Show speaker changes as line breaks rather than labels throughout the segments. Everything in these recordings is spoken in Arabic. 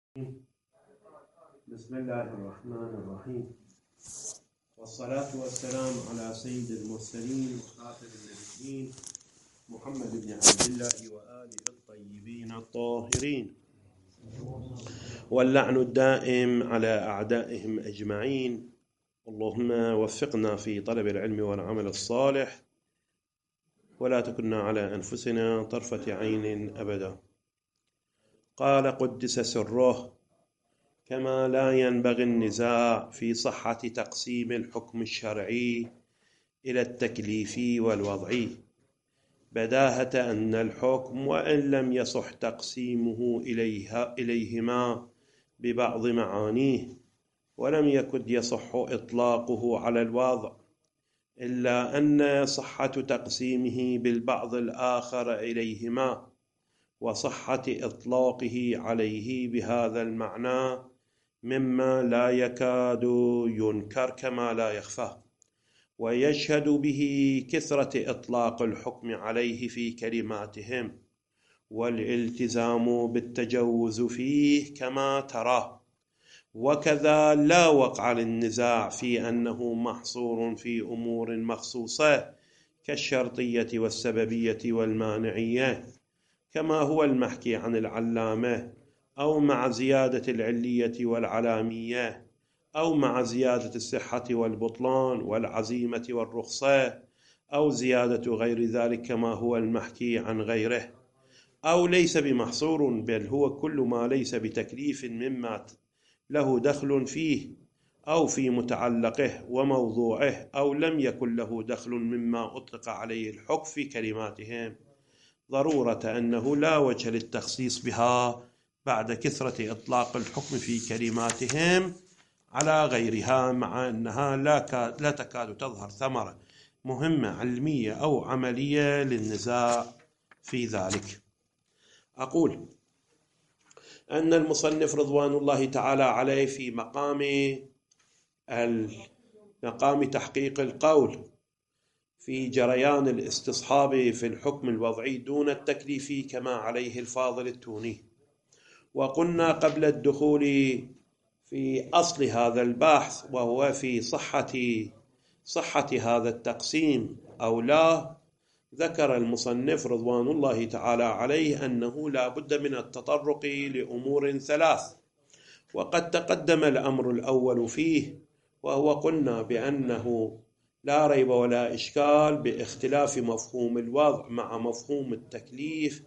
بسم الله الرحمن الرحيم، والصلاة والسلام على سيد المرسلين وخاتم النبيين محمد بن عبد الله وآله الطيبين الطاهرين، واللعن الدائم على أعدائهم أجمعين. اللهم وفقنا في طلب العلم والعمل الصالح، ولا تكلنا على أنفسنا طرفة عين أبدا. قال قدس سره: كما لا ينبغي النزاع في صحة تقسيم الحكم الشرعي إلى التكليفي والوضعي، بداهة أن الحكم وإن لم يصح تقسيمه إليهما ببعض معانيه، ولم يكن يصح إطلاقه على الوضع، إلا أن صحة تقسيمه بالبعض الآخر إليهما وصحة إطلاقه عليه بهذا المعنى مما لا يكاد ينكر كما لا يخفى، ويشهد به كثرة إطلاق الحكم عليه في كلماتهم والالتزام بالتجوز فيه كما ترى. وكذا لا وقع للنزاع في أنه محصور في أمور مخصوصة كالشرطية والسببية والمانعية، كما هو المحكي عن العلامة، أو مع زيادة العلية والعلامية، أو مع زيادة الصحة والبطلان والعزيمة والرخصة، أو زيادة غير ذلك كما هو المحكي عن غيره. أو ليس بمحصور، بل هو كل ما ليس بتكليف مما له دخل فيه أو في متعلقه وموضوعه، أو لم يكن له دخل مما أطلق عليه الحكم في كلماتهم، ضرورة أنه لا وجه للتخصيص بها بعد كثرة إطلاق الحكم في كلماتهم على غيرها، مع أنها لا تكاد تظهر ثمرة مهمة علمية أو عملية للنزاع في ذلك. أقول أن المصنف رضوان الله تعالى عليه في مقام تحقيق القول في جريان الاستصحاب في الحكم الوضعي دون التكليف كما عليه الفاضل التوني. وقلنا قبل الدخول في أصل هذا البحث، وهو في صحة هذا التقسيم أو لا، ذكر المصنف رضوان الله تعالى عليه أنه لا بد من التطرق لأمور ثلاث، وقد تقدم الأمر الأول فيه، وهو قلنا بأنه لا ريب ولا إشكال باختلاف مفهوم الوضع مع مفهوم التكليف،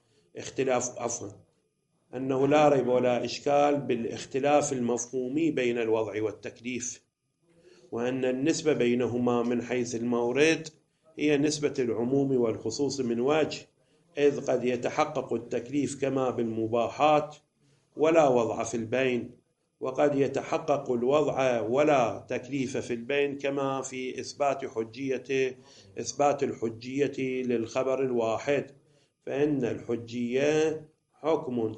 أنه لا ريب ولا إشكال بالاختلاف المفهومي بين الوضع والتكليف، وأن النسبة بينهما من حيث المورد هي نسبة العموم والخصوص من وجه، إذ قد يتحقق التكليف كما بالمباحات ولا وضع في البين، وقد يتحقق الوضع ولا تكليف في البين كما في إثبات الحجية للخبر الواحد، فإن الحجية حكم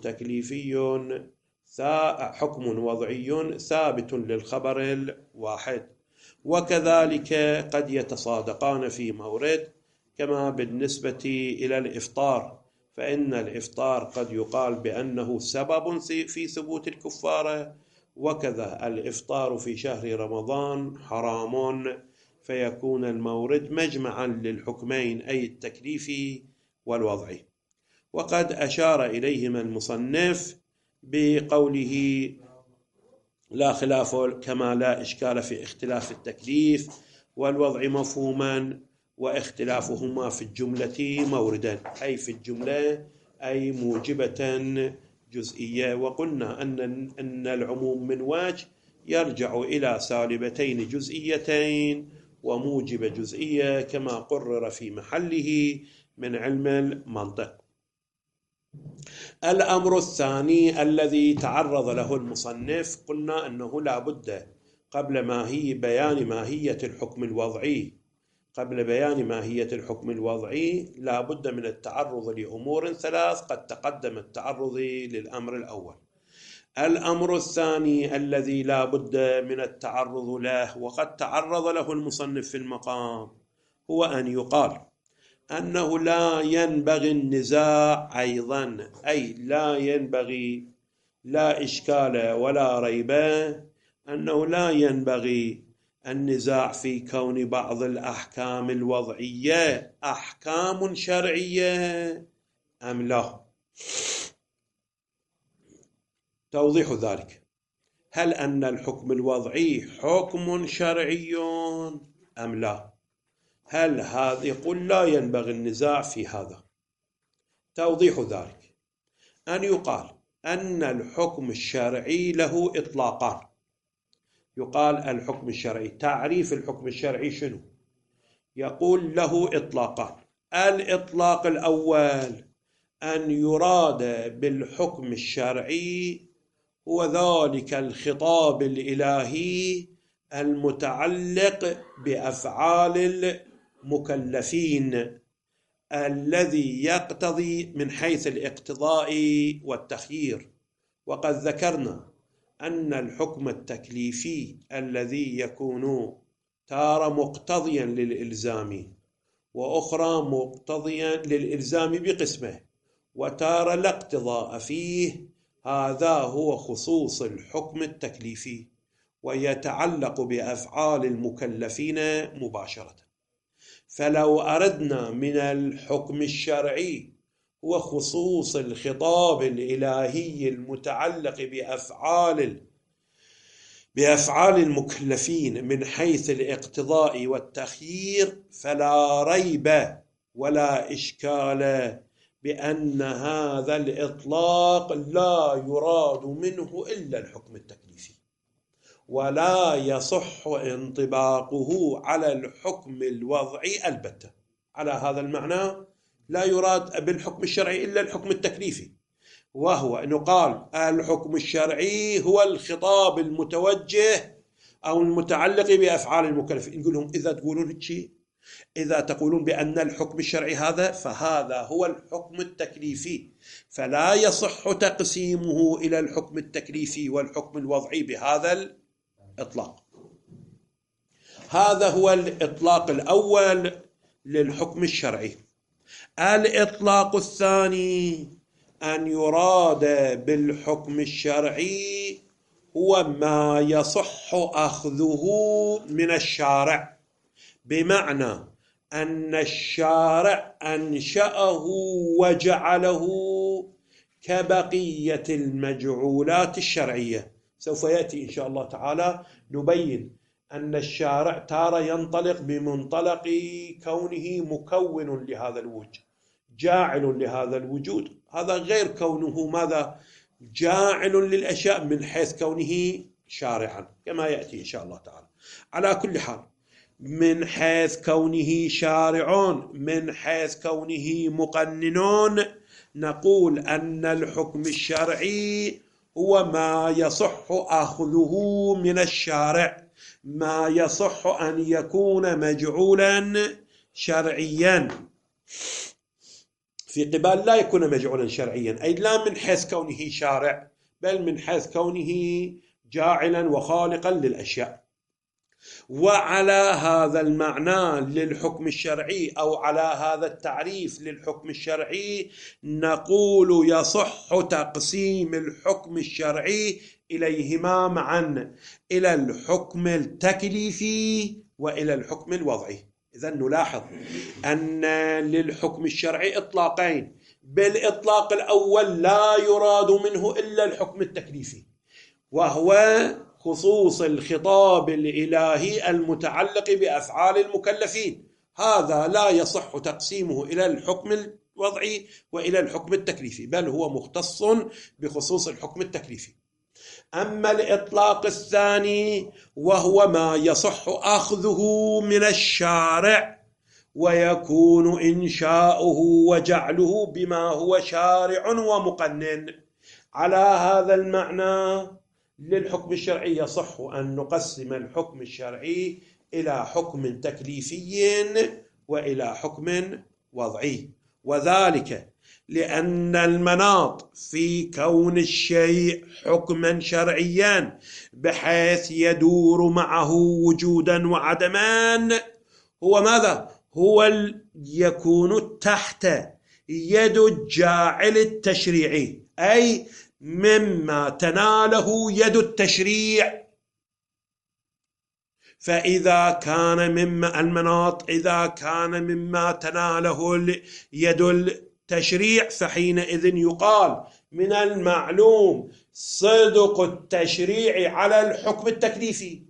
وضعي ثابت للخبر الواحد. وكذلك قد يتصادقان في مورد، كما بالنسبة إلى الإفطار، فإن الإفطار قد يقال بأنه سبب في ثبوت الكفارة، وكذا الإفطار في شهر رمضان حرام، فيكون المورد مجمعا للحكمين، أي التكليفي والوضعي. وقد أشار إليهما المصنف بقوله لا خلاف كما لا إشكال في اختلاف التكليف والوضع مفهوما، واختلافهما في الجملة موردا، أي في الجملة أي موجبة جزئية. وقلنا أن العموم من وجه يرجع إلى سالبتين جزئيتين وموجب جزئية، كما قرر في محله من علم المنطق. الأمر الثاني الذي تعرض له المصنف، قلنا أنه لا بد قبل بيان ماهية الحكم الوضعي لا بد من التعرض لأمور ثلاث قد تقدم التعرض للأمر الأول. الأمر الثاني الذي لا بد من التعرض له، وقد تعرض له المصنف في المقام، هو أن يقال أنه لا ينبغي النزاع أيضا، أي لا ينبغي لا إشكال ولا ريب أنه لا ينبغي النزاع في كون بعض الأحكام الوضعية أحكام شرعية أم لا. توضيح ذلك: هل أن الحكم الوضعي حكم شرعي أم لا؟ هل هذا يقول لا ينبغي النزاع في هذا. توضيح ذلك: أن يقال أن الحكم الشرعي له إطلاقان. يقال الحكم الشرعي، تعريف الحكم الشرعي شنو؟ يقول له إطلاقان. الإطلاق الأول أن يراد بالحكم الشرعي هو ذلك الخطاب الإلهي المتعلق بأفعال المكلفين الذي يقتضي من حيث الاقتضاء والتخيير. وقد ذكرنا أن الحكم التكليفي الذي يكون تارة مقتضيا للإلزام وأخرى مقتضيا للإلزام بقسمه وتارة لا اقتضاء فيه، هذا هو خصوص الحكم التكليفي ويتعلق بأفعال المكلفين مباشرة. فلو أردنا من الحكم الشرعي هو خصوص الخطاب الإلهي المتعلق بأفعال المكلفين من حيث الاقتضاء والتخيير، فلا ريب ولا إشكال بأن هذا الإطلاق لا يراد منه إلا الحكم التكليفي، ولا يصح انطباقه على الحكم الوضعي البتة. على هذا المعنى لا يراد بالحكم الشرعي إلا الحكم التكليفي، وهو أنه قال الحكم الشرعي هو الخطاب المتوجه أو المتعلق بأفعال المكلفين. نقول لهم إذا تقولون شيء، إذا تقولون بأن الحكم الشرعي هذا، فهذا هو الحكم التكليفي، فلا يصح تقسيمه إلى الحكم التكليفي والحكم الوضعي بهذا الإطلاق. هذا هو الإطلاق الأول للحكم الشرعي. الإطلاق الثاني أن يراد بالحكم الشرعي هو ما يصح أخذه من الشارع، بمعنى أن الشارع أنشأه وجعله كبقية المجعولات الشرعية. سوف يأتي إن شاء الله تعالى نبين أن الشارع تارة ينطلق بمنطلق كونه مكون لهذا الوجود، جاعل لهذا الوجود، هذا غير كونه ماذا؟ جاعل للأشياء من حيث كونه شارعا، كما يأتي إن شاء الله تعالى. على كل حال، من حيث كونه شارع، من حيث كونه مقنن، نقول أن الحكم الشرعي هو ما يصح أخذه من الشارع، ما يصح أن يكون مجعولا شرعيا في قبال لا يكون مجعولا شرعيا، أي لا من حيث كونه شارع بل من حيث كونه جاعلا وخالقا للأشياء. وعلى هذا المعنى للحكم الشرعي أو على هذا التعريف للحكم الشرعي نقول يصح تقسيم الحكم الشرعي إليهما معا، إلى الحكم التكليفي وإلى الحكم الوضعي. إذن نلاحظ أن للحكم الشرعي إطلاقين، بالإطلاق الأول لا يراد منه إلا الحكم التكليفي، وهو خصوص الخطاب الإلهي المتعلق بأفعال المكلفين، هذا لا يصح تقسيمه إلى الحكم الوضعي وإلى الحكم التكليفي، بل هو مختص بخصوص الحكم التكليفي. أما الإطلاق الثاني وهو ما يصح أخذه من الشارع ويكون إنشاؤه وجعله بما هو شارع ومقنن، على هذا المعنى للحكم الشرعي يصح أن نقسم الحكم الشرعي إلى حكم تكليفي وإلى حكم وضعي، وذلك لأن المناط في كون الشيء حكما شرعيا بحيث يدور معه وجودا وعدما هو ماذا؟ هو يكون تحت يد الجاعل التشريعي، أي مما تناله يد التشريع. فإذا كان مما المناط إذا كان مما تناله يد التشريع فحينئذ يقال من المعلوم صدق التشريع على الحكم التكليفي،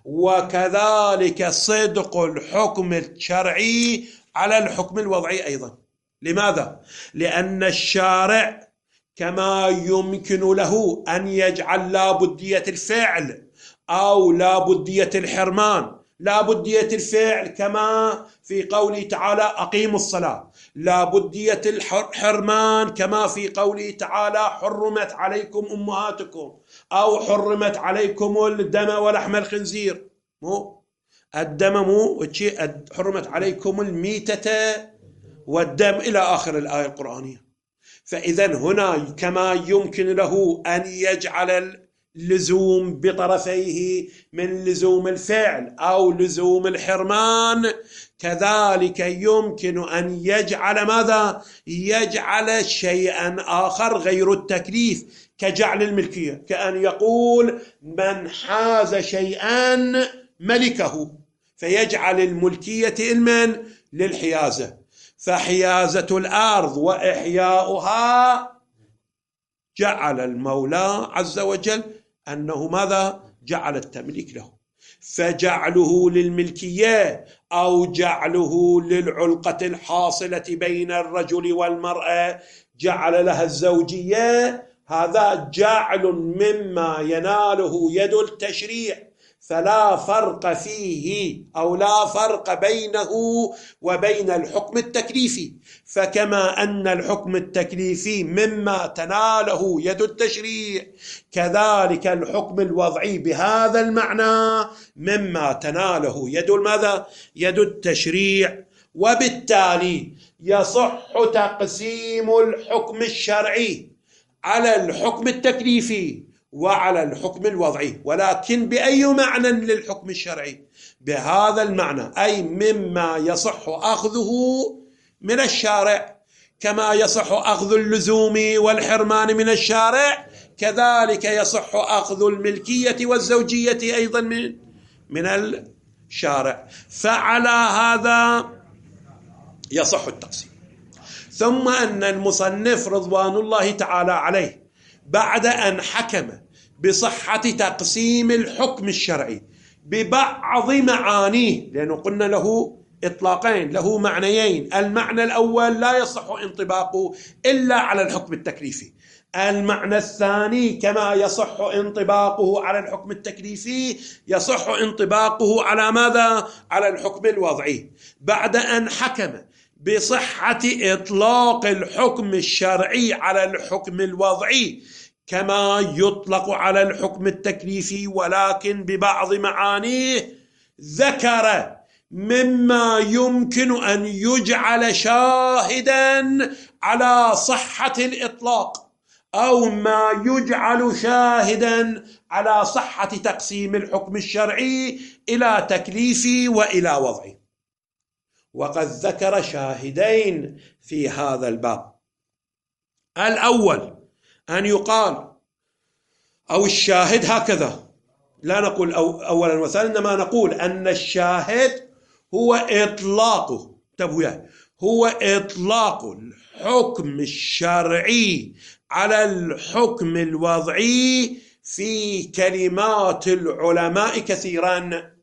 وكذلك صدق الحكم الشرعي على الحكم الوضعي أيضا. لماذا؟ لأن الشارع كما يمكن له أن يجعل لا بدية الفعل أو لا بدية الحرمان، لا بدية الفعل كما في قوله تعالى أقيموا الصلاة، لا بدية الحرمان كما في قوله تعالى حرمت عليكم أمهاتكم، أو حرمت عليكم الدم ولحم الخنزير، مو الدم، مو حرمت عليكم الميتة والدم إلى آخر الآية القرآنية. فإذا هنا كما يمكن له أن يجعل اللزوم بطرفيه من لزوم الفعل أو لزوم الحرمان، كذلك يمكن أن يجعل ماذا؟ يجعل شيئا آخر غير التكليف، كجعل الملكية، كأن يقول من حاز شيئا ملكه، فيجعل الملكية المن للحيازة، فحيازة الأرض وإحياؤها جعل المولى عز وجل أنه ماذا؟ جعل التمليك له، فجعله للملكية أو جعله للعلقة الحاصلة بين الرجل والمرأة جعل لها الزوجية، هذا جعل مما يناله يد التشريع، فلا فرق فيه أو لا فرق بينه وبين الحكم التكليفي. فكما أن الحكم التكليفي مما تناله يد التشريع، كذلك الحكم الوضعي بهذا المعنى مما تناله يد ماذا؟ يد التشريع. وبالتالي يصح تقسيم الحكم الشرعي على الحكم التكليفي وعلى الحكم الوضعي، ولكن بأي معنى للحكم الشرعي؟ بهذا المعنى، أي مما يصح أخذه من الشارع، كما يصح أخذ اللزوم والحرمان من الشارع، كذلك يصح أخذ الملكية والزوجية أيضا من الشارع. فعلى هذا يصح التقسيم. ثم أن المصنف رضوان الله تعالى عليه بعد أن حكم بصحة تقسيم الحكم الشرعي ببعض معانيه، لأنه قلنا له إطلاقين، له معنيين، المعنى الأول لا يصح انطباقه إلا على الحكم التكليفي، المعنى الثاني كما يصح انطباقه على الحكم التكليفي يصح انطباقه على ماذا؟ على الحكم الوضعي. بعد أن حكم بصحة إطلاق الحكم الشرعي على الحكم الوضعي كما يطلق على الحكم التكليفي ولكن ببعض معانيه، ذكر مما يمكن أن يجعل شاهدا على صحة الإطلاق، أو ما يجعل شاهدا على صحة تقسيم الحكم الشرعي إلى تكليفي وإلى وضعي. وقد ذكر شاهدين في هذا الباب. الأول أن يقال، أو الشاهد هكذا، لا نقول أولا وثانيا، إنما نقول أن الشاهد هو إطلاقه، هو إطلاق الحكم الشرعي على الحكم الوضعي في كلمات العلماء كثيرا،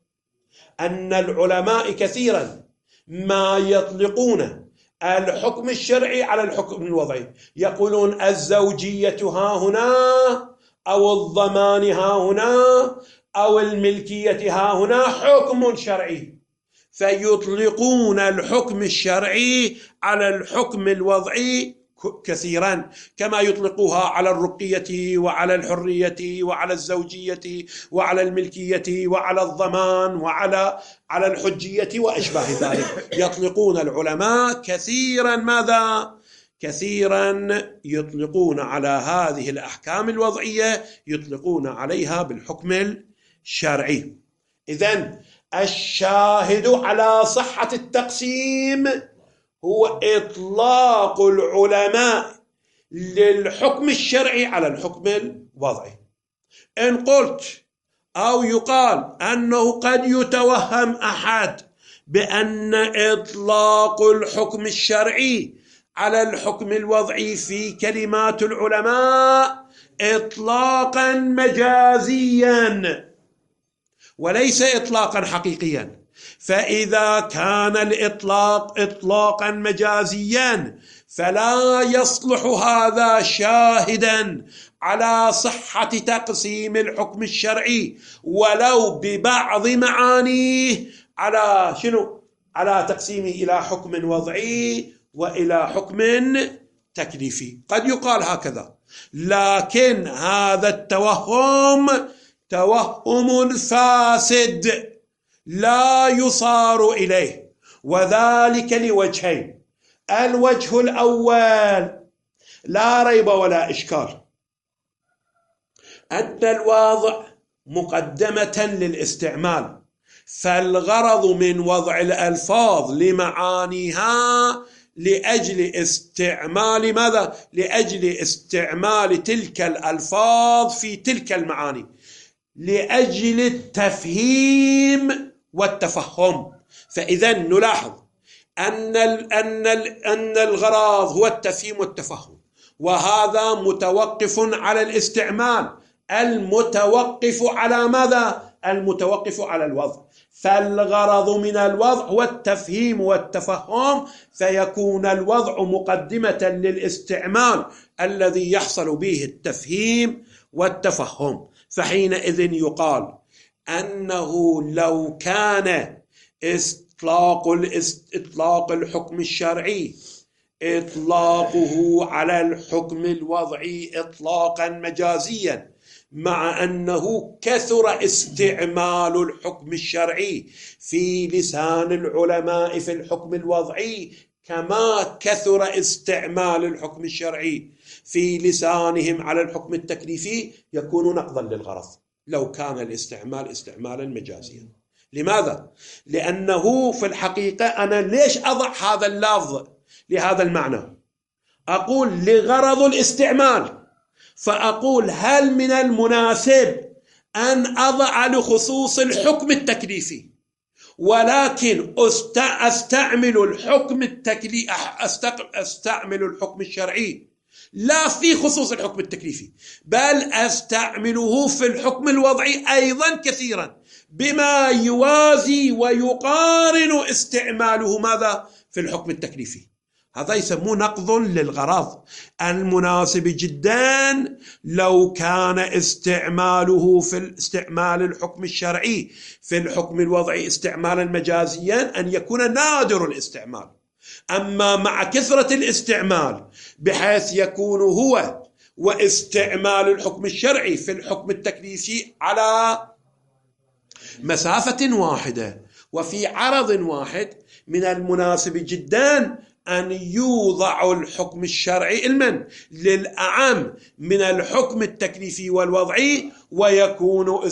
أن العلماء كثيرا ما يطلقون الحكم الشرعي على الحكم الوضعي، يقولون الزوجية ها هنا، أو الضمان ها هنا، أو الملكية ها هنا حكم شرعي، فيطلقون الحكم الشرعي على الحكم الوضعي كثيرا، كما يطلقوها على الرقية وعلى الحرية وعلى الزوجية وعلى الملكية وعلى الضمان وعلى الحجية وأشباه ذلك. يطلقون العلماء كثيرا ماذا؟ كثيرا يطلقون على هذه الأحكام الوضعية، يطلقون عليها بالحكم الشرعي. إذن الشاهد على صحة التقسيم هو إطلاق العلماء للحكم الشرعي على الحكم الوضعي. إن قلت أو يقال أنه قد يتوهم أحد بأن إطلاق الحكم الشرعي على الحكم الوضعي في كلمات العلماء إطلاقا مجازيا وليس إطلاقا حقيقيا، فإذا كان الإطلاق إطلاقا مجازيا فلا يصلح هذا شاهدا على صحة تقسيم الحكم الشرعي ولو ببعض معانيه على شنو؟ على تقسيمه إلى حكم وضعي وإلى حكم تكليفي. قد يقال هكذا، لكن هذا التوهم توهم فاسد لا يصار إليه، وذلك لوجهين. الوجه الأول لا ريب ولا إشكال أن الوضع مقدمة للاستعمال، فالغرض من وضع الألفاظ لمعانيها لأجل استعمال ماذا؟ لأجل استعمال تلك الألفاظ في تلك المعاني، لأجل التفهيم والتفهم. فإذا نلاحظ أن الغرض هو التفهيم والتفهم، وهذا متوقف على الاستعمال المتوقف على ماذا؟ المتوقف على الوضع. فالغرض من الوضع هو التفهيم والتفهم، فيكون الوضع مقدمة للاستعمال الذي يحصل به التفهيم والتفهم. فحينئذ يقال أنه لو كان إطلاق الحكم الشرعي إطلاقه على الحكم الوضعي إطلاقا مجازيا، مع أنه كثر استعمال الحكم الشرعي في لسان العلماء في الحكم الوضعي كما كثر استعمال الحكم الشرعي في لسانهم على الحكم التكليفي، يكون نقضا للغرض لو كان الاستعمال استعمالا مجازيا. لماذا؟ لأنه في الحقيقة أنا ليش أضع هذا اللفظ لهذا المعنى؟ أقول لغرض الاستعمال، فأقول هل من المناسب أن أضع لخصوص الحكم التكليفي ولكن أستعمل الحكم التكليفي أستعمل الحكم الشرعي لا في خصوص الحكم التكليفي، بل أستعمله في الحكم الوضعي أيضا كثيرا بما يوازي ويقارن استعماله ماذا؟ في الحكم التكليفي. هذا يسموه نقض للغرض. المناسب جدا لو كان استعماله في استعمال الحكم الشرعي في الحكم الوضعي استعمالا مجازيا أن يكون نادر الاستعمال. أما مع كثرة الاستعمال بحيث يكون هو واستعمال الحكم الشرعي في الحكم التكليفي على مسافة واحدة وفي عرض واحد، من المناسب جدا أن يوضع الحكم الشرعي علما للأعم من الحكم التكليفي والوضعي، ويكون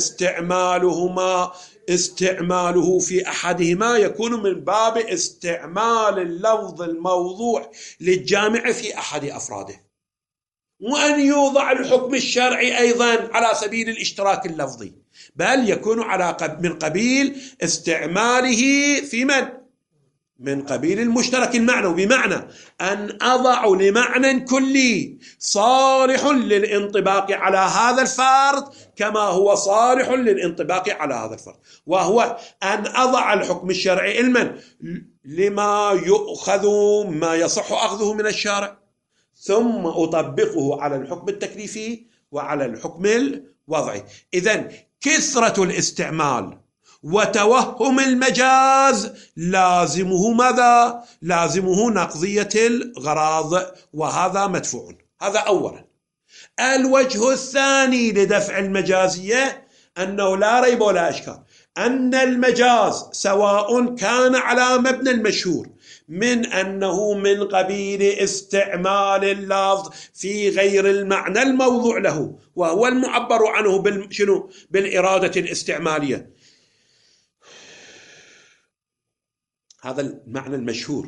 استعماله في أحدهما يكون من باب استعمال اللفظ الموضوع للجامع في أحد أفراده، وأن يوضع الحكم الشرعي أيضا على سبيل الاشتراك اللفظي، بل يكون من قبيل استعماله في من قبيل المشترك المعنوي، بمعنى أن أضع لمعنى كلي صالح للانطباق على هذا الفرد كما هو صالح للانطباق على هذا الفرد، وهو أن أضع الحكم الشرعي علما لما ما يصح أخذه من الشارع، ثم أطبقه على الحكم التكليفي وعلى الحكم الوضعي. إذن كثرة الاستعمال وتوهم المجاز لازمه ماذا؟ لازمه نقضية الغراض، وهذا مدفوع. هذا أولا. الوجه الثاني لدفع المجازية أنه لا ريب ولا إشكال أن المجاز سواء كان على مبنى المشهور من أنه من قبيل استعمال اللفظ في غير المعنى الموضوع له، وهو المعبر عنه بالإرادة الاستعمالية، هذا المعنى المشهور،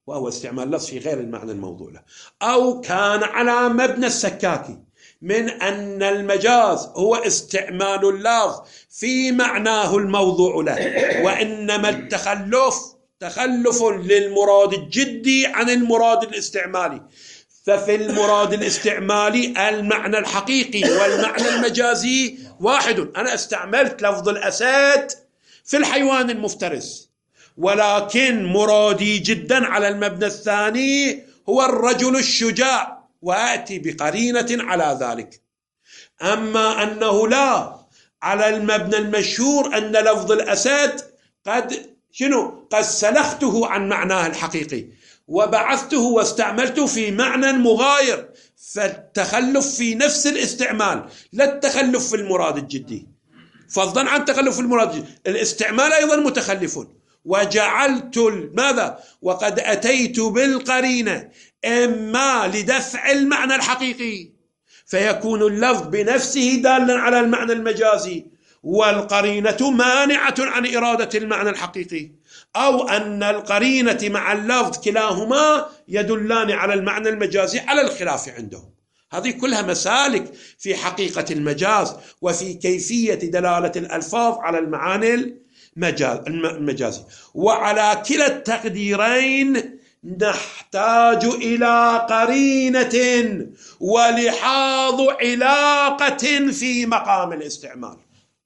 وهو استعمال لفظ في غير المعنى الموضوع له، أو كان على مبنى السكاكي من أن المجاز هو استعمال اللفظ في معناه الموضوع له، وإنما تخلف للمراد الجدي عن المراد الاستعمالي. ففي المراد الاستعمالي المعنى الحقيقي والمعنى المجازي واحد. أنا استعملت لفظ الأسد في الحيوان المفترس، ولكن مرادي جدا على المبنى الثاني هو الرجل الشجاع، وأتي بقرينة على ذلك. أما أنه لا، على المبنى المشهور أن لفظ الأسد قد سلخته عن معناه الحقيقي وبعثته واستعملته في معنى مغاير، فالتخلف في نفس الاستعمال، لا التخلف في المراد الجدي، فضلا عن تخلف المراد الجدي. الاستعمال أيضا متخلف. وجعلت ماذا؟ وقد أتيت بالقرينة إما لدفع المعنى الحقيقي فيكون اللفظ بنفسه دالا على المعنى المجازي والقرينة مانعة عن إرادة المعنى الحقيقي، أو أن القرينة مع اللفظ كلاهما يدلان على المعنى المجازي على الخلاف عندهم. هذه كلها مسالك في حقيقة المجاز وفي كيفية دلالة الألفاظ على المعاني المجازي. وعلى كلا التقديرين نحتاج إلى قرينة ولحاظ علاقة في مقام الاستعمال.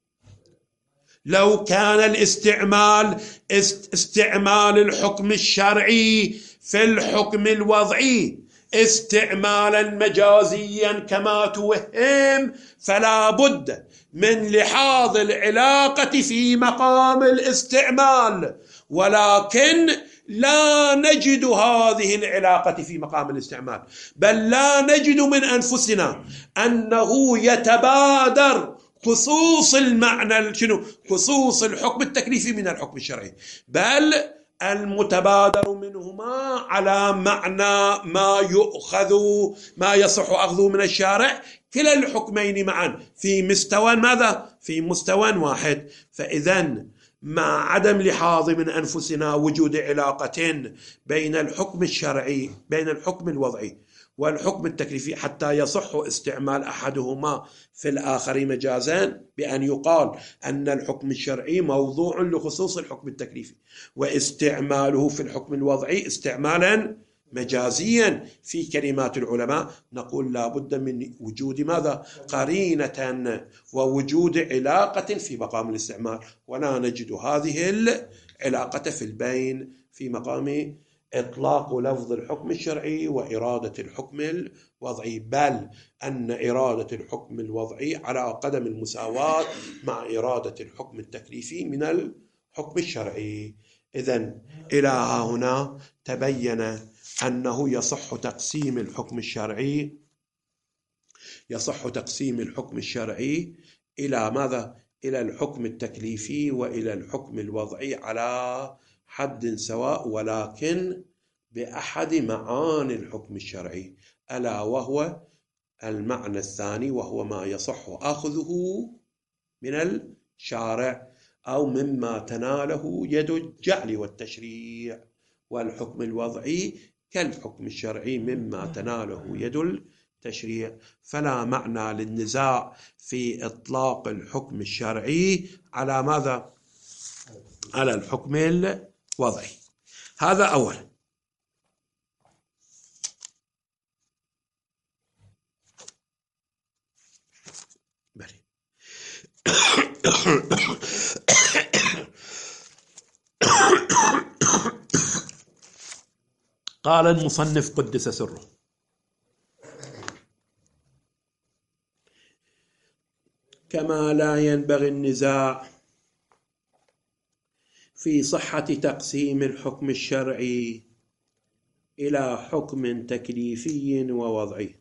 لو كان الاستعمال استعمال الحكم الشرعي في الحكم الوضعي استعمالا مجازيا كما توهم، فلا بد من لحاظ العلاقة في مقام الاستعمال، ولكن لا نجد هذه العلاقة في مقام الاستعمال، بل لا نجد من أنفسنا أنه يتبادر خصوص المعنى خصوص الحكم التكليفي من الحكم الشرعي، بل المتبادر منهما على معنى ما يصح أخذه من الشارع كلا الحكمين معا في مستوى ماذا؟ في مستوى واحد. فإذا مع عدم لحاظ من أنفسنا وجود علاقة بين الحكم الشرعي، بين الحكم الوضعي والحكم التكليفي حتى يصح استعمال أحدهما في الآخر مجازا، بأن يقال أن الحكم الشرعي موضوع لخصوص الحكم التكليفي واستعماله في الحكم الوضعي استعمالا مجازيا في كلمات العلماء، نقول لا بد من وجود ماذا؟ قرينة ووجود علاقة في مقام الاستعمال، ولا نجد هذه العلاقة في البين في مقام إطلاق لفظ الحكم الشرعي وإرادة الحكم الوضعي، بل أن إرادة الحكم الوضعي على قدم المساواة مع إرادة الحكم التكليفي من الحكم الشرعي. إذن إلى هنا تبين أنه يصح تقسيم الحكم الشرعي إلى ماذا؟ إلى الحكم التكليفي وإلى الحكم الوضعي على حد سواء، ولكن بأحد معاني الحكم الشرعي، ألا وهو المعنى الثاني، وهو ما يصح أخذه من الشارع أو مما تناله يد الجعل والتشريع، والحكم الوضعي كالحكم الشرعي مما تناله يد التشريع. فلا معنى للنزاع في إطلاق الحكم الشرعي على ماذا؟ على الحكم الوضعي. هذا أولا. قال المصنف قدس سره: كما لا ينبغي النزاع في صحة تقسيم الحكم الشرعي إلى حكم تكليفي ووضعي،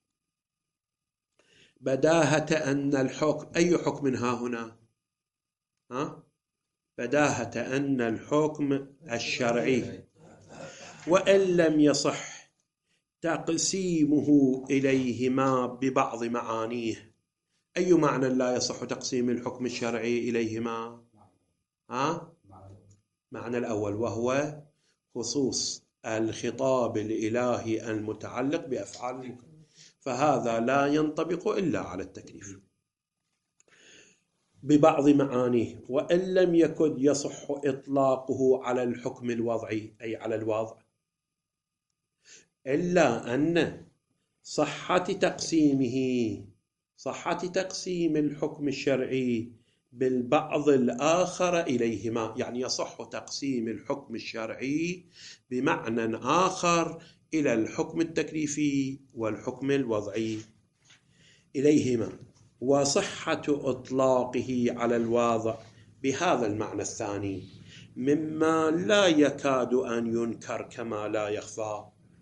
بداهة أن الحكم، أي حكم ها هنا؟ بداهة أن الحكم الشرعي وإن لم يصح تقسيمه إليهما ببعض معانيه. أي معنى لا يصح تقسيم الحكم الشرعي إليهما؟ معنى الأول، وهو خصوص الخطاب الإلهي المتعلق بأفعال المكلف، فهذا لا ينطبق إلا على التكليف ببعض معانيه، وإن لم يكن يصح إطلاقه على الحكم الوضعي أي على الوضع، إلا أن صحة تقسيم الحكم الشرعي بالبعض الآخر إليهما، يعني يصح تقسيم الحكم الشرعي بمعنى آخر إلى الحكم التكليفي والحكم الوضعي إليهما، وصحة إطلاقه على الواضع بهذا المعنى الثاني مما لا يكاد أن ينكر كما لا يخفى.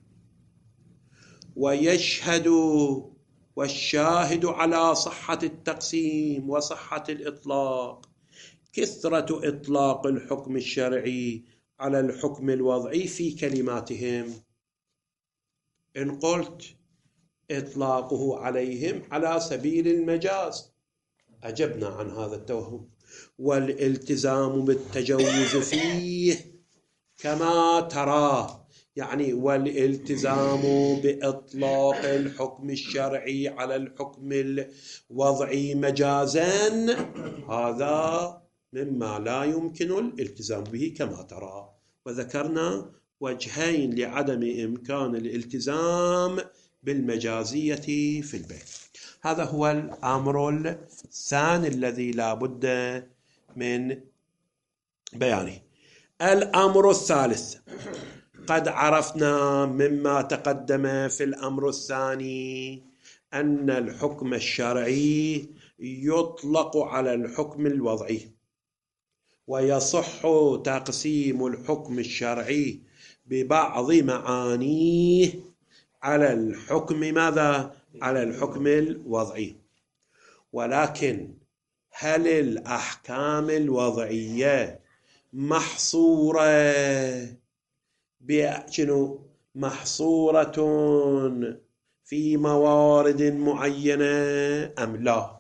والشاهد على صحة التقسيم وصحة الإطلاق كثرة إطلاق الحكم الشرعي على الحكم الوضعي في كلماتهم. إن قلت إطلاقه عليهم على سبيل المجاز أجبنا عن هذا التوهم، والالتزام بالتجوز فيه كما تراه، يعني والالتزام بإطلاق الحكم الشرعي على الحكم الوضعي مجازا هذا مما لا يمكن الالتزام به كما ترى، وذكرنا وجهين لعدم إمكان الالتزام بالمجازية في البيت. هذا هو الأمر الثاني الذي لا بد من بيانه. الأمر الثالث، قد عرفنا مما تقدم في الأمر الثاني أن الحكم الشرعي يطلق على الحكم الوضعي، ويصح تقسيم الحكم الشرعي ببعض معانيه على الحكم ماذا؟ على الحكم الوضعي. ولكن هل الأحكام الوضعية محصورة في موارد معينة أم لا؟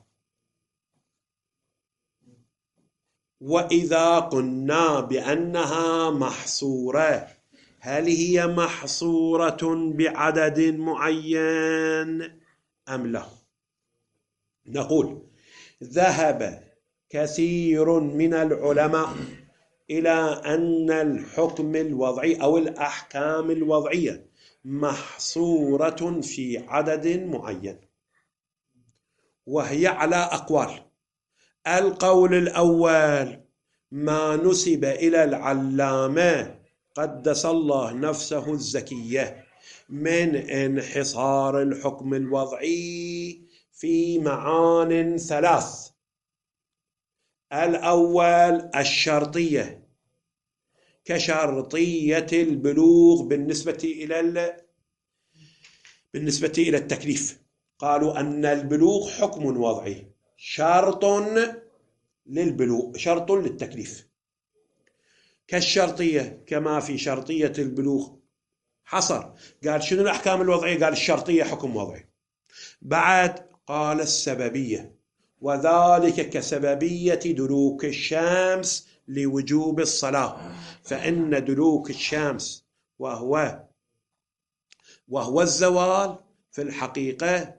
وإذا قلنا بأنها محصورة، هل هي محصورة بعدد معين أم لا؟ نقول ذهب كثير من العلماء إلى أن الحكم الوضعي أو الأحكام الوضعية محصورة في عدد معين، وهي على أقوال. القول الأول ما نسب إلى العلامة قدس الله نفسه الزكية من انحصار الحكم الوضعي في معان ثلاث. الأول الشرطية، كشرطية البلوغ بالنسبة إلى التكليف، قالوا أن البلوغ حكم وضعي شرط للبلوغ، شرط للتكليف. كالشرطية، كما في شرطية البلوغ حصر، قال شنو الأحكام الوضعية؟ قال الشرطية حكم وضعي. بعد قال السببية، وذلك كسببية دلوك الشمس لوجوب الصلاة، فإن دلوك الشمس وهو الزوال في الحقيقة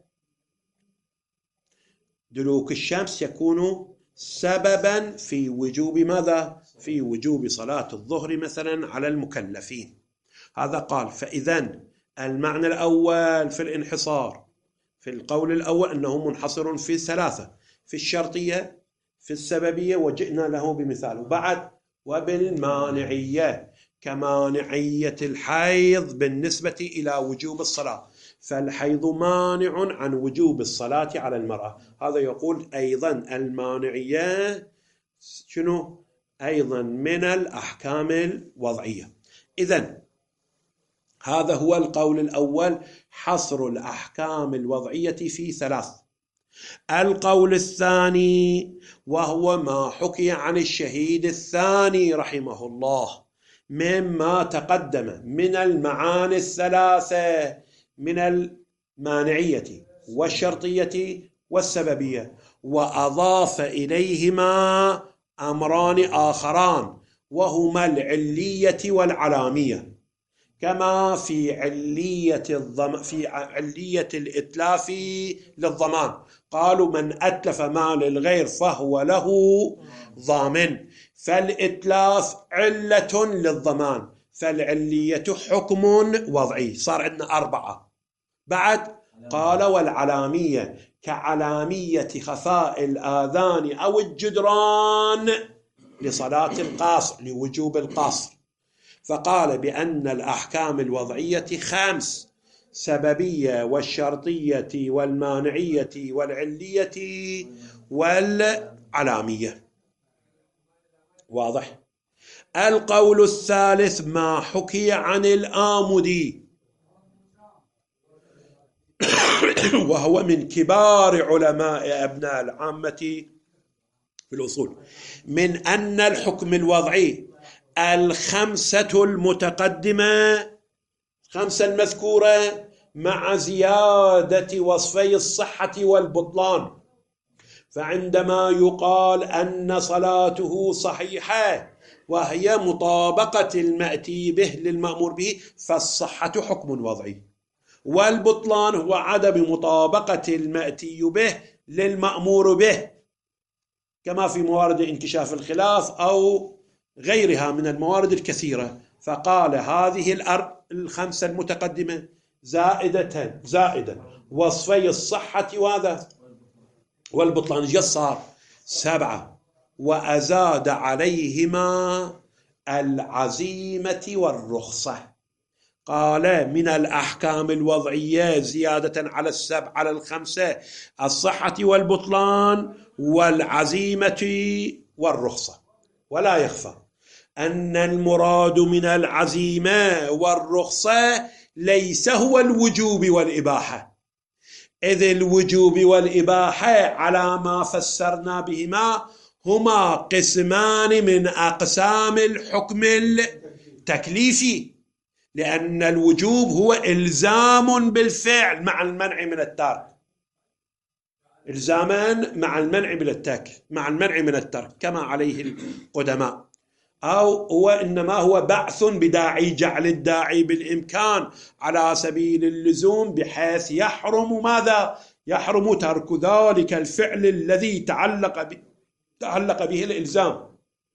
دلوك الشمس يكون سببا في وجوب ماذا؟ في وجوب صلاة الظهر مثلا على المكلفين. هذا قال. فإذن المعنى الأول في الانحصار في القول الأول أنه منحصر في ثلاثة، في الشرطية، في السببية، وجئنا له بمثال. وبعد وبالمانعية، كمانعية الحيض بالنسبة إلى وجوب الصلاة، فالحيض مانع عن وجوب الصلاة على المرأة. هذا يقول أيضا المانعية شنو؟ أيضا من الأحكام الوضعية. إذن هذا هو القول الأول، حصر الأحكام الوضعية في ثلاث. القول الثاني وهو ما حكي عن الشهيد الثاني رحمه الله مما تقدم من المعاني الثلاثة من المانعية والشرطية والسببية، وأضاف إليهما أمران آخران وهما العلية والعلامية. كما في علية الإتلاف للضمان. قالوا من أتلف مال الغير فهو له ضامن، فالإتلاف علة للضمان، فالعلية حكم وضعي. صار عندنا 4 بعد. قال والعلامية كعلامية خفاء الآذان أو الجدران لصلاة القاصر، لوجوب القصر. فقال بأن الأحكام الوضعية 5: سببية والشرطية والمانعية والعلية والعلامية. واضح؟ القول الثالث ما حكي عن الآمدي وهو من كبار علماء أبناء العامة في الأصول، من أن الحكم الوضعي 5 المتقدمة، 5 المذكورة، مع زيادة وصفي الصحة والبطلان. فعندما يقال أن صلاته صحيحة وهي مطابقة المأتي به للمأمور به، فالصحة حكم وضعي، والبطلان هو عدم مطابقة المأتي به للمأمور به، كما في موارد انكشاف الخلاف أو غيرها من الموارد الكثيرة. فقال هذه 5 المتقدمة زائدة وصفي الصحة وهذا والبطلان، صار 7، وأزاد عليهما العزيمة والرخصة. قال من الأحكام الوضعية زيادة على 5 الصحة والبطلان والعزيمة والرخصة. ولا يخفى أن المراد من العزيمة والرخصة ليس هو الوجوب والإباحة، إذ الوجوب والإباحة على ما فسرنا بهما هما قسمان من أقسام الحكم التكليفي، لأن الوجوب هو إلزام بالفعل مع المنع من الترك، إلزاما مع المنع من الترك كما عليه القدماء، أو هو إنما هو بعث بداعي جعل الداعي بالإمكان على سبيل اللزوم، بحيث يحرم ماذا؟ يحرم ترك ذلك الفعل الذي تعلق به الإلزام.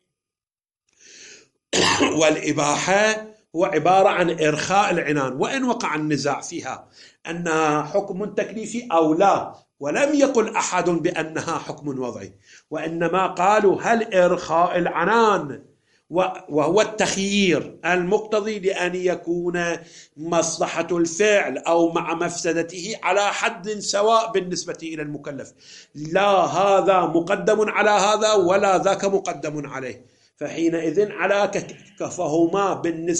والإباحة هو عبارة عن إرخاء العنان، وإن وقع النزاع فيها أنها حكم تكليفي أو لا، ولم يقل أحد بأنها حكم وضعي، وإنما قالوا هل إرخاء العنان وهو التخيير المقتضي لأن يكون مصلحة الفعل أو مع مفسدته على حد سواء بالنسبة إلى المكلف، لا هذا مقدم على هذا ولا ذاك مقدم عليه، فحينئذ على فهما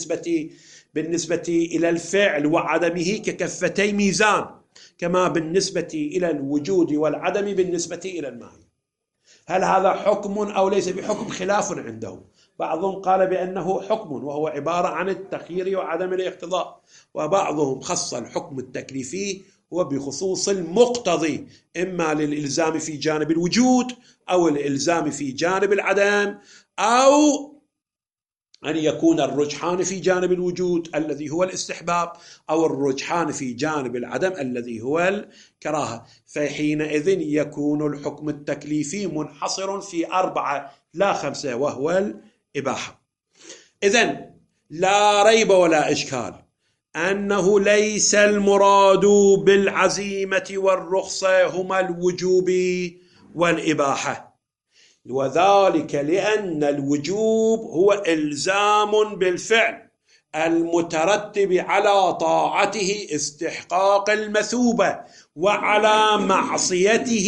بالنسبة إلى الفعل وعدمه ككفتي ميزان، كما بالنسبة إلى الوجود والعدم بالنسبة إلى المعنى. هل هذا حكم أو ليس بحكم؟ خلاف عندهم، بعضهم قال بأنه حكم وهو عبارة عن التخيير وعدم الاقتضاء، وبعضهم خص الحكم التكليفي هو بخصوص المقتضي، إما للإلزام في جانب الوجود أو الإلزام في جانب العدم، أو أن يكون الرجحان في جانب الوجود الذي هو الاستحباب، أو الرجحان في جانب العدم الذي هو الكراهة. فحينئذ يكون الحكم التكليفي منحصر في 4 لا 5، وهو الإباحة. إذن لا ريب ولا إشكال أنه ليس المراد بالعزيمة والرخصة هما الوجوب والإباحة، وذلك لأن الوجوب هو إلزام بالفعل المترتب على طاعته استحقاق المثوبة، وعلى معصيته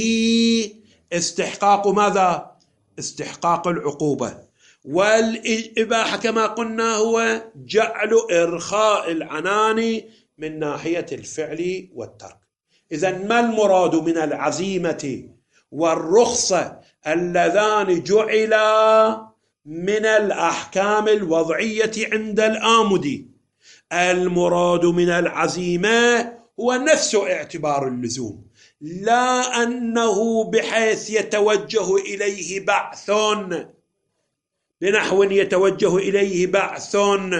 استحقاق ماذا؟ استحقاق العقوبة. والإباحة كما قلنا هو جعل إرخاء العنان من ناحية الفعل والترك. إذن ما المراد من العزيمة والرخصة اللذان جعلا من الأحكام الوضعية عند الآمدي؟ المراد من العزيمة هو نفس اعتبار اللزوم، لا أنه بحيث يتوجه إليه بعث، بنحو يتوجه إليه بعث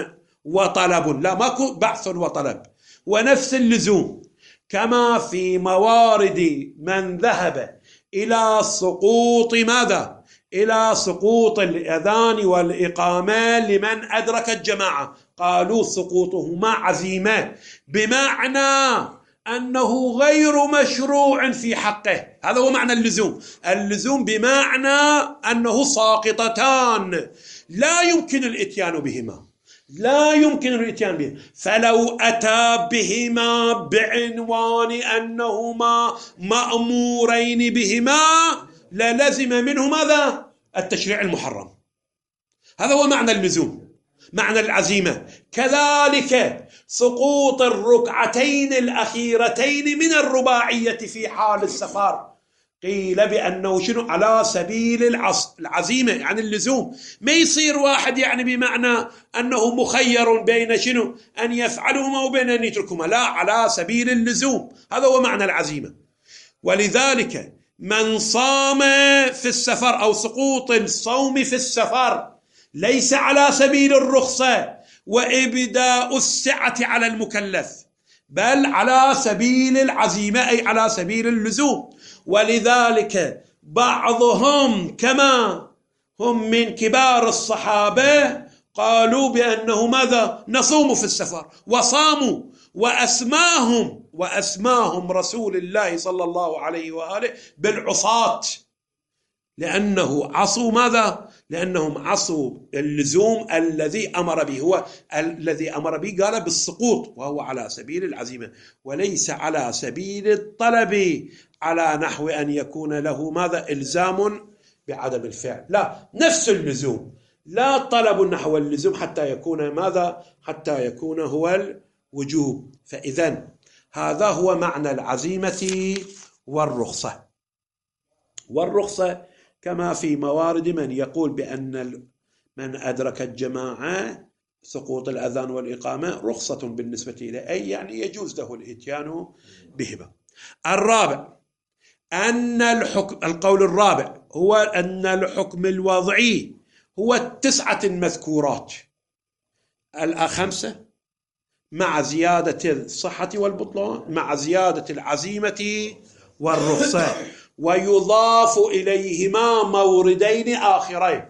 وطلب، لا ماكو بعث وطلب، ونفس اللزوم كما في موارد من ذهب إلى سقوط ماذا؟ إلى سقوط الأذان والإقامة لمن أدرك الجماعة، قالوا سقوطهما عزيمة، بمعنى أنه غير مشروع في حقه. هذا هو معنى اللزوم. اللزوم بمعنى أنه ساقطتان لا يمكن الإتيان بهما، لا يمكن الإتيان بهما. فلو أتى بهما بعنوان أنهما مأمورين بهما للزم منه ماذا؟ التشريع المحرم. هذا هو معنى اللزوم، معنى العزيمة. كذلك سقوط الركعتين الأخيرتين من الرباعية في حال السفر، قيل بأنه شنو؟ على سبيل العزيمة، يعني اللزوم. ما يصير واحد يعني بمعنى أنه مخير بين شنو؟ أن يفعلهما وبين أن يتركهما، لا، على سبيل اللزوم. هذا هو معنى العزيمة. ولذلك من صام في السفر أو سقوط الصوم في السفر ليس على سبيل الرخصة وإبداء السعة على المكلف، بل على سبيل العزيمة، أي على سبيل اللزوم. ولذلك بعضهم كما هم من كبار الصحابة قالوا بأنه ماذا؟ نصوم في السفر، وصاموا، وأسماهم رسول الله صلى الله عليه وآله بالعصاة، لأنه عصوا ماذا؟ لأنهم عصوا اللزوم الذي أمر به، هو الذي أمر به قال بالسقوط، وهو على سبيل العزيمة وليس على سبيل الطلب، على نحو أن يكون له ماذا؟ إلزام بعدم الفعل. لا، نفس اللزوم، لا طلب نحو اللزوم حتى يكون ماذا؟ حتى يكون هو الوجوب. فإذن هذا هو معنى العزيمة والرخصة. والرخصة كما في موارد من يقول بأن من أدرك الجماعة سقوط الأذان والإقامة رخصة بالنسبة إليه، أي يعني يجوز له الإتيان بهما. الرابع أن القول الرابع هو أن الحكم الوضعي هو التسعة المذكورات الخمسة مع زيادة الصحة والبطلان، مع زيادة العزيمة والرخصة، ويضاف إليهما موردين آخرين.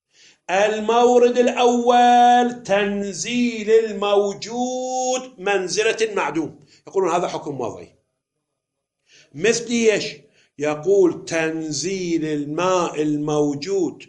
المورد الأول تنزيل الموجود منزلة المعدوم، يقولون هذا حكم وضعي. مثل ايش؟ يقول تنزيل الماء الموجود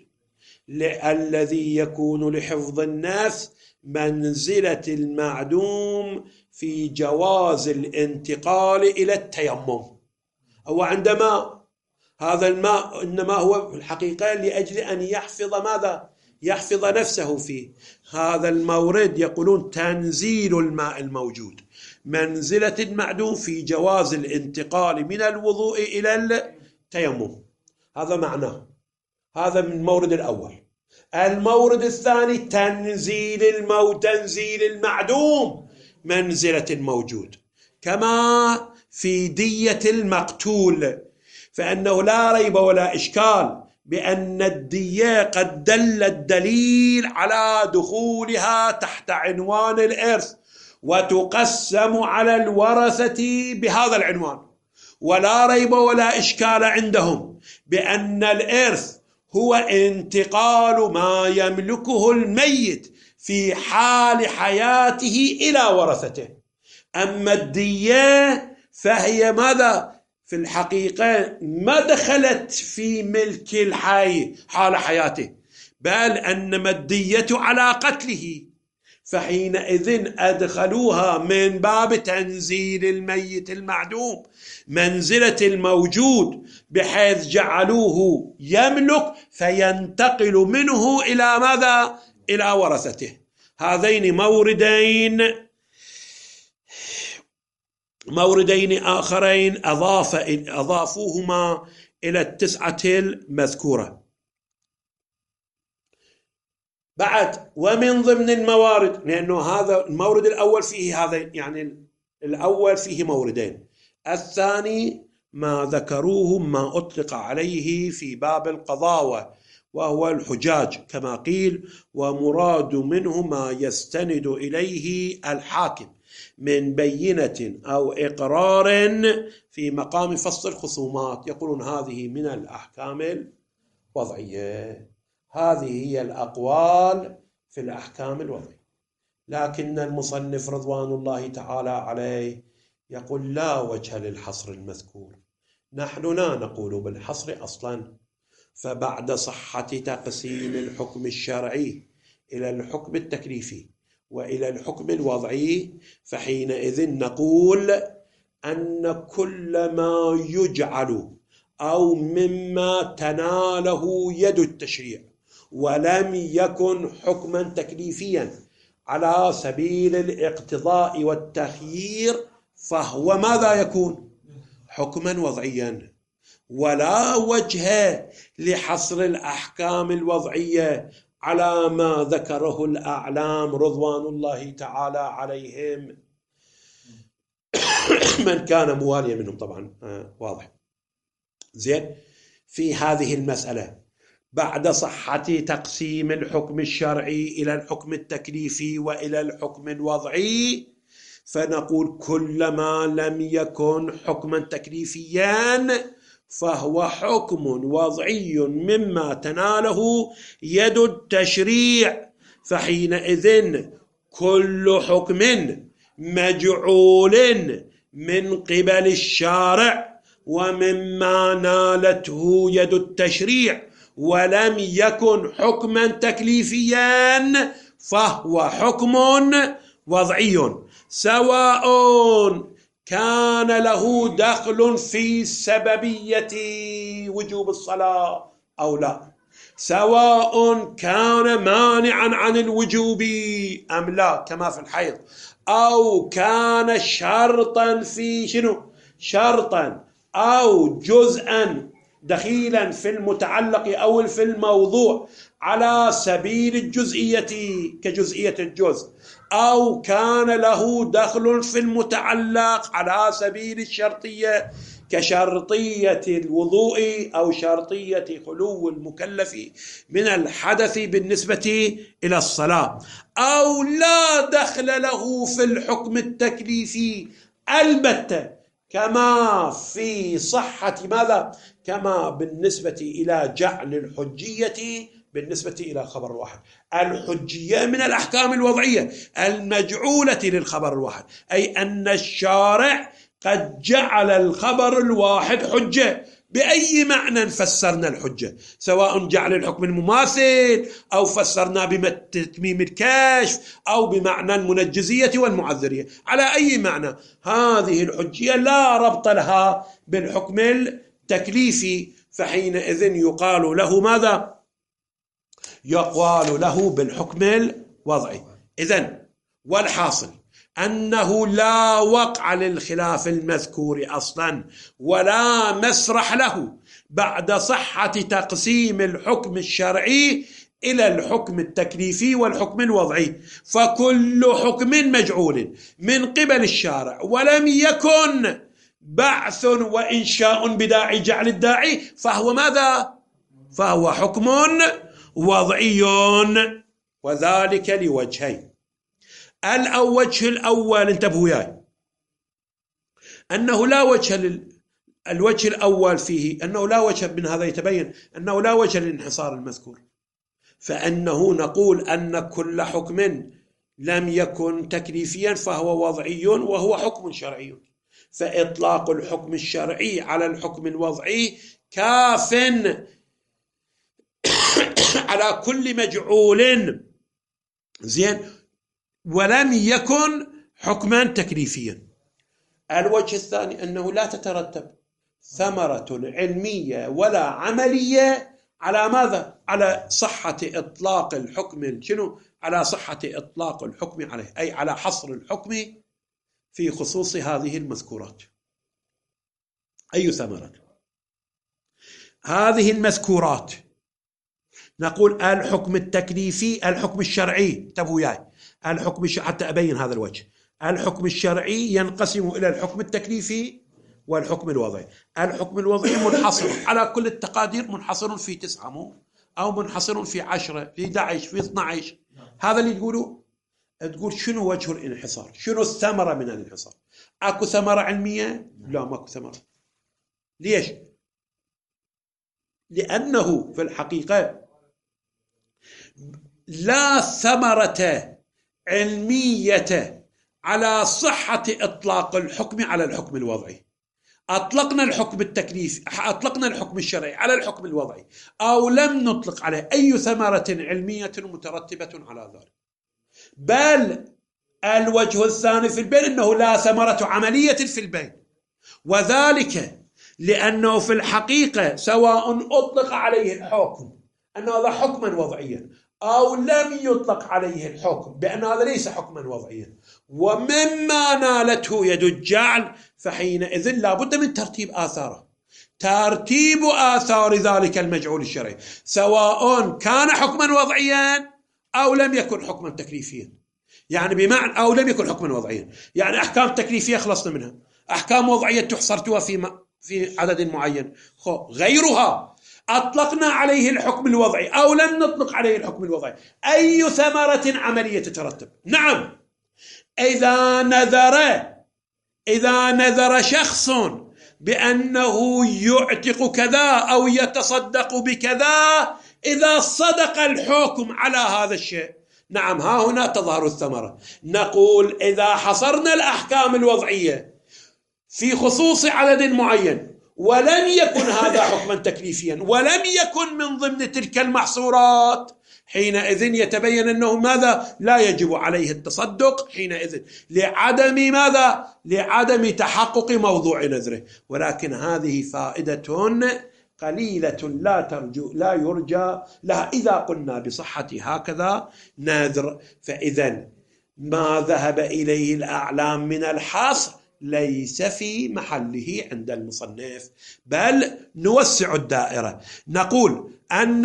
الذي يكون لحفظ النفس منزلة المعدوم في جواز الانتقال إلى التيمم. أو عندما هذا الماء إنما هو في الحقيقة لأجل أن يحفظ ماذا؟ يحفظ نفسه فيه. هذا المورد يقولون تنزيل الماء الموجود منزلة المعدوم في جواز الانتقال من الوضوء إلى التيمم، هذا معناه. هذا من المورد الأول. المورد الثاني تنزيل المعدوم منزلة الموجود، كما في دية المقتول، فإنه لا ريب ولا إشكال بأن الدية قد دل الدليل على دخولها تحت عنوان الإرث، وتقسم على الورثة بهذا العنوان. ولا ريب ولا إشكال عندهم بأن الإرث هو انتقال ما يملكه الميت في حال حياته إلى ورثته. أما الدية فهي ماذا؟ في الحقيقة ما دخلت في ملك الحي حال حياته، بل أنما الدية على قتله، فحينئذ أدخلوها من باب تنزيل الميت المعدوم منزلة الموجود، بحيث جعلوه يملك فينتقل منه إلى ماذا؟ إلى ورثته. هذين موردين آخرين أضافوهما إلى التسعة المذكورة. بعد ومن ضمن الموارد، لأنه هذا المورد الأول فيه هذين، يعني الأول فيه موردين، الثاني ما ذكروه ما أطلق عليه في باب القضاوة وهو الحجاج كما قيل، ومراد منه ما يستند إليه الحاكم من بينة أو إقرار في مقام فصل الخصومات. يقولون هذه من الأحكام الوضعية. هذه هي الأقوال في الأحكام الوضعية. لكن المصنف رضوان الله تعالى عليه يقول لا وجه للحصر المذكور. نحن لا نقول بالحصر أصلا، فبعد صحة تقسيم الحكم الشرعي إلى الحكم التكليفي وإلى الحكم الوضعي، فحينئذ نقول أن كل ما يجعل أو مما تناله يد التشريع ولم يكن حكما تكليفيا على سبيل الاقتضاء والتخيير، فهو ماذا يكون؟ حكما وضعيا. ولا وجه لحصر الأحكام الوضعية على ما ذكره الأعلام رضوان الله تعالى عليهم من كان مواليا منهم طبعا. واضح زين. في هذه المسألة بعد صحة تقسيم الحكم الشرعي إلى الحكم التكليفي وإلى الحكم الوضعي، فنقول كل ما لم يكن حكما تكليفيا فهو حكم وضعي مما تناله يد التشريع. فحينئذ كل حكم مجعول من قبل الشارع ومما نالته يد التشريع ولم يكن حكما تكليفيا فهو حكم وضعي، سواء كان له دخل في سببية وجوب الصلاة أو لا، سواء كان مانعا عن الوجوب أم لا كما في الحيض، أو كان شرطا في شرطا أو جزءا دخيلا في المتعلق أو في الموضوع على سبيل الجزئية كجزئية الجزء، أو كان له دخل في المتعلق على سبيل الشرطية كشرطية الوضوء أو شرطية خلو المكلف من الحدث بالنسبة إلى الصلاة، أو لا دخل له في الحكم التكليفي البتة، كما في صحة ماذا؟ كما بالنسبة إلى جعل الحجية بالنسبة إلى الخبر الواحد. الحجية من الأحكام الوضعية المجعولة للخبر الواحد، أي أن الشارع قد جعل الخبر الواحد حجة بأي معنى فسرنا الحجة، سواء جعل الحكم المماثل أو فسرنا بتتميم الكشف أو بمعنى المنجزية والمعذرية، على أي معنى هذه الحجية لا ربط لها بالحكم التكليفي، فحينئذ يقال له ماذا؟ يقال له بالحكم الوضعي. إذن والحاصل أنه لا وقع للخلاف المذكور أصلا ولا مسرح له بعد صحة تقسيم الحكم الشرعي إلى الحكم التكليفي والحكم الوضعي، فكل حكم مجعول من قبل الشارع ولم يكن بعث وإنشاء بداعي جعل الداعي فهو ماذا؟ فهو حكم وضعي، وذلك لوجهين. الوجه الأول انتبهوا وياي أنه لا وجه الوجه الأول فيه أنه لا وجه، من هذا يتبين أنه لا وجه للانحصار المذكور، فأنه نقول أن كل حكم لم يكن تكليفيا فهو وضعي وهو حكم شرعي، فإطلاق الحكم الشرعي على الحكم الوضعي كاف على كل مجعول زين ولم يكن حكما تكليفيا. الوجه الثاني أنه لا تترتب ثمرة علمية ولا عملية على ماذا؟ على صحة إطلاق الحكم على صحة إطلاق الحكم عليه، أي على حصر الحكم في خصوص هذه المذكورات. أي ثمرة؟ هذه المذكورات نقول الحكم التكليفي الحكم الشرعي، انتبهوا وياي، الحكم حتى أبين هذا الوجه، الحكم الشرعي ينقسم إلى الحكم التكليفي والحكم الوضعي. الحكم الوضعي منحصر على كل التقادير منحصر في 9 أو منحصر في 10 في 11 في 12. هذا اللي تقولوا. تقول شنو وجه الانحصار؟ شنو الثمرة من الانحصار؟ أكو ثمرة علمية؟ لا، ماكو ثمرة. ليش؟ لأنه في الحقيقة لا ثمرة علمية على صحة إطلاق الحكم على الحكم الوضعي. أطلقنا الحكم التكليفي، أطلقنا الحكم الشرعي على الحكم الوضعي، أو لم نطلق عليه أي ثمرة علمية مترتبة على ذلك. بل الوجه الثاني في البين أنه لا ثمرة عملية في البين، وذلك لأنه في الحقيقة سواء أطلق عليه الحكم أن هذا حكما وضعيا أو لم يطلق عليه الحكم بأن هذا ليس حكما وضعيا، ومما نالته يد الجعل، فحينئذ لا بد من ترتيب آثاره، ترتيب آثار ذلك المجعول الشرعي، سواء كان حكما وضعيا أو لم يكن حكما تكليفيا. يعني بمعنى أو لم يكن حكما وضعيا، يعني أحكام تكليفية خلصنا منها، أحكام وضعية تحصرتها في عدد معين. غيرها أطلقنا عليه الحكم الوضعي أو لم نطلق عليه الحكم الوضعي، أي ثمرة عملية تترتب؟ نعم، إذا نذر شخص بأنه يعتق كذا أو يتصدق بكذا، إذا صدق الحكم على هذا الشيء، نعم، ها هنا تظهر الثمرة. نقول إذا حصرنا الأحكام الوضعية في خصوص عدد معين ولم يكن هذا حكما تكليفيا ولم يكن من ضمن تلك المحصورات، حينئذ يتبين أنه ماذا؟ لا يجب عليه التصدق حينئذ، لعدم ماذا؟ لعدم تحقق موضوع نذره. ولكن هذه فائدة قليلة لا يرجى لها إذا قلنا بصحة هكذا نذر. فإذا ما ذهب إليه الأعلام من الحصر ليس في محله عند المصنف، بل نوسع الدائرة، نقول أن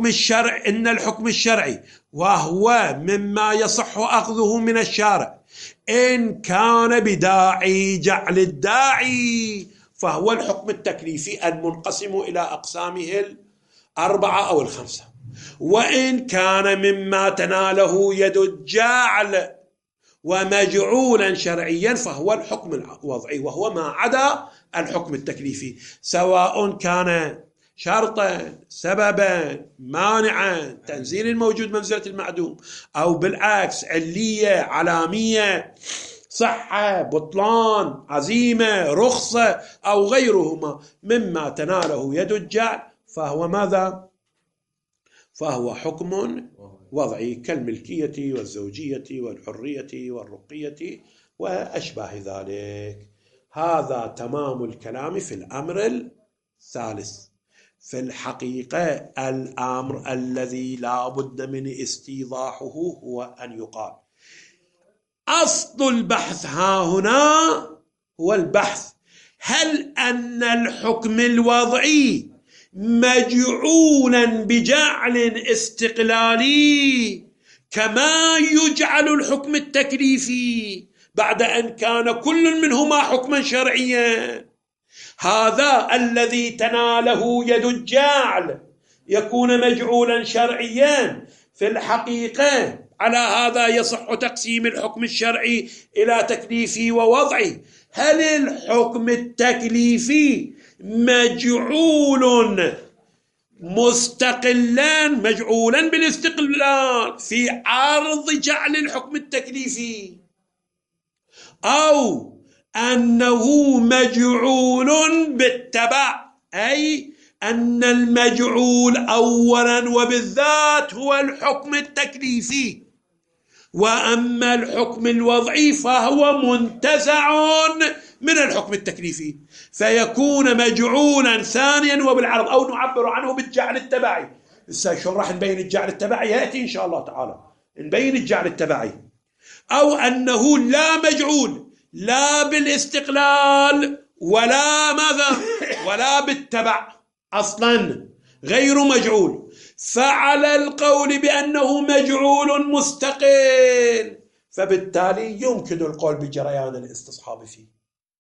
الحكم الشرعي وهو مما يصح أخذه من الشارع إن كان بداعي جعل الداعي، فهو الحكم التكليفي المنقسم إلى أقسامه 4 أو 5. وإن كان مما تناله يد الجاعل ومجعولا شرعيا فهو الحكم الوضعي، وهو ما عدا الحكم التكليفي، سواء كان شرطا سببا مانعا تنزيل الموجود منزلة المعدوم، أو بالعكس علية علامية صحة بطلان عزيمة رخصة أو غيرهما مما تناله يد الجعل، فهو ماذا؟ فهو حكم وضعي كالملكية والزوجية والحرية والرقية وأشباه ذلك. هذا تمام الكلام في الأمر الثالث. في الحقيقة الأمر الذي لا بد من استيضاحه هو أن يقال أصل البحث ها هنا هو البحث هل أن الحكم الوضعي مجعولا بجعل استقلالي كما يجعل الحكم التكليفي بعد أن كان كل منهما حكما شرعيا، هذا الذي تناله يد الجعل يكون مجعولا شرعيا. في الحقيقة على هذا يصح تقسيم الحكم الشرعي إلى تكليفي ووضعي. هل الحكم التكليفي مجعول مستقلا مجعولا بالاستقلال في عرض جعل الحكم التكليفي، أو أنه مجعول بالتبع، أي أن المجعول أولا وبالذات هو الحكم التكليفي، وأما الحكم الوضعي فهو منتزع من الحكم التكليفي، فيكون مجعولا ثانيا وبالعرض، أو نعبر عنه بالجعل التبعي. شو راح نبين الجعل التبعي؟ يأتي إن شاء الله تعالى نبين الجعل التبعي. أو أنه لا مجعول لا بالاستقلال ولا ماذا ولا بالتبع، أصلا غير مجعول. فعلى القول بأنه مجعول مستقل فبالتالي يمكن القول بجريان الاستصحاب فيه،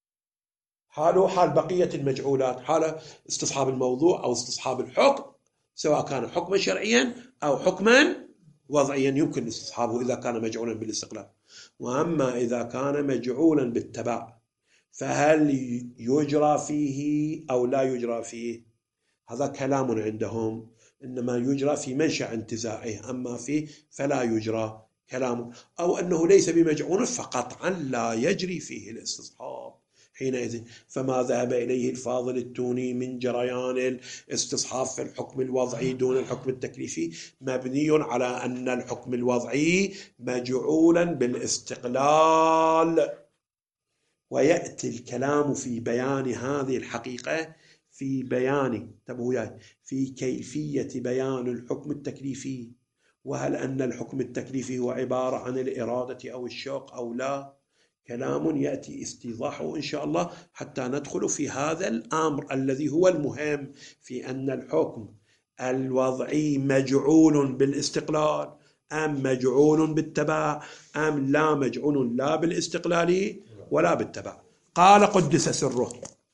حاله حال بقية المجعولات، حال استصحاب الموضوع أو استصحاب الحكم سواء كان حكما شرعيا أو حكما وضعيا يمكن استصحابه إذا كان مجعولا بالاستقلال. وأما إذا كان مجعولا بالتبع فهل يجرى فيه أو لا يجرى فيه؟ هذا كلام عندهم، إنما يجرى في منشأ انتزاعه، أما فيه فلا يجرى كلام، أو أنه ليس بمجعول فقطعا لا يجري فيه الاستصحاب حينئذ. فما ذهب إليه الفاضل التوني من جريان الاستصحاب في الحكم الوضعي دون الحكم التكليفي مبني على أن الحكم الوضعي مجعولا بالاستقلال. ويأتي الكلام في بيان هذه الحقيقة في بيان في كيفية بيان الحكم التكليفي، وهل أن الحكم التكليفي هو عبارة عن الإرادة أو الشوق أو لا. كلام يأتي استيضاحه إن شاء الله حتى ندخل في هذا الأمر الذي هو المهم، في أن الحكم الوضعي مجعول بالاستقلال أم مجعول بالتبع، أم لا مجعول لا بالاستقلال ولا بالتبع. قال قدس سره: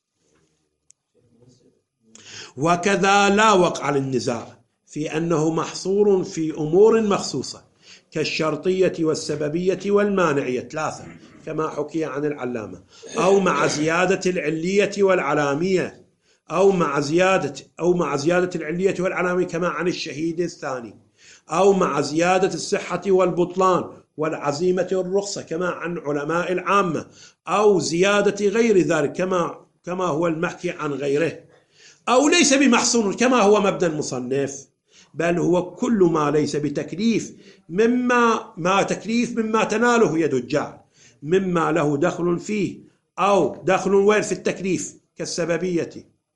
وكذا لا وقع للنزاع في أنه محصور في أمور مخصوصة كالشرطية والسببية والمانعية 3 كما حكي عن العلامة، أو مع زيادة العلية والعلامية، أو مع زيادة العلية والعلامية كما عن الشهيد الثاني، أو مع زيادة الصحة والبطلان والعزيمة والرخصة كما عن علماء العامة، أو زيادة غير ذلك كما هو المحكي عن غيره، أو ليس بمحصور كما هو مبنى المصنف، بل هو كل ما ليس بتكليف مما تناله يد الجعل مما له دخل فيه أو دخل وين في التكليف كالسببية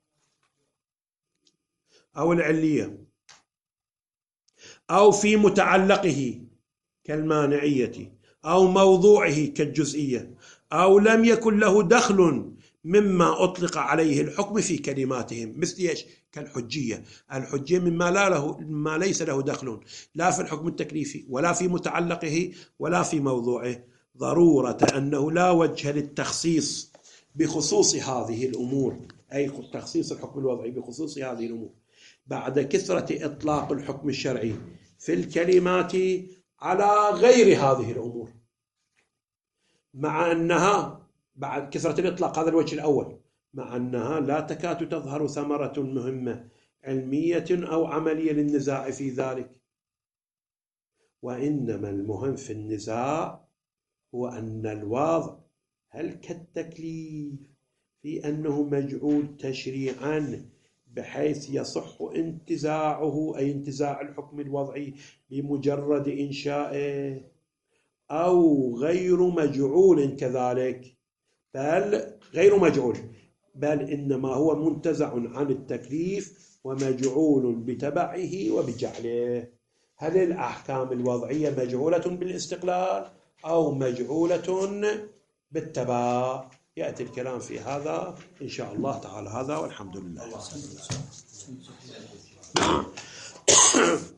أو العلية، أو في متعلقه كالمانعية، أو موضوعه كالجزئية، أو لم يكن له دخل مما أطلق عليه الحكم في كلماتهم، مثل إيش؟ كالحجية. الحجية مما ليس له دخل لا في الحكم التكليفي ولا في متعلقه ولا في موضوعه، ضرورة أنه لا وجه للتخصيص بخصوص هذه الأمور، أي تخصيص الحكم الوضعي بخصوص هذه الأمور بعد كثرة إطلاق الحكم الشرعي في الكلمات على غير هذه الأمور، مع أنها بعد كثرة الإطلاق، هذا الوجه الأول، مع أنها لا تكاد تظهر ثمرة مهمة علمية أو عملية للنزاع في ذلك. وإنما المهم في النزاع هو أن الوضع هل كالتكليف في أنه مجعول تشريعا بحيث يصح انتزاعه، أي انتزاع الحكم الوضعي بمجرد إنشائه، أو غير مجعول كذلك، بل غير مجعول، بل إنما هو منتزع عن التكليف ومجعول بتبعه وبجعله. هل الأحكام الوضعية مجعولة بالاستقلال أو مجعولة بالتبع؟ يأتي الكلام في هذا إن شاء الله تعالى. هذا والحمد لله.